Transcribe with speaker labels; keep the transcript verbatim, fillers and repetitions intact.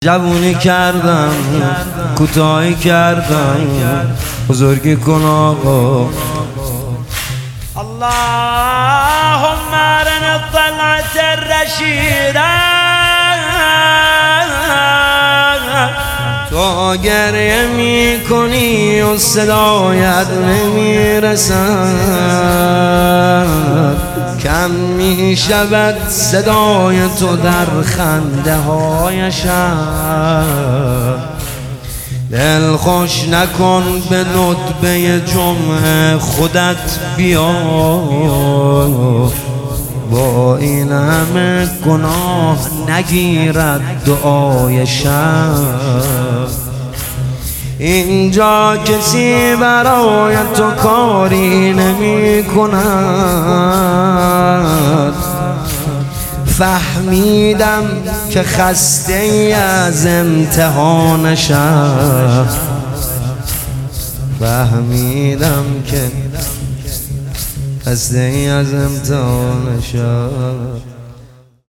Speaker 1: جوونی کردم کوتاهی کردم بزرگی کن آقا.
Speaker 2: اللهم ارنا الطلعة الرشیدة.
Speaker 1: تو گریه می کنی و صدایت نمیرسد، کم می شود صدای تو در خنده های شب. دل خوش نکن به ندبه جمعه خودت بیا، با این همه گناه نگیرد دعای شب. اینجا کسی برای تو کاری نمی کند. فهمیدم که خسته ای از امتحان شب، فهمیدم که خسته ای از امتحان شب.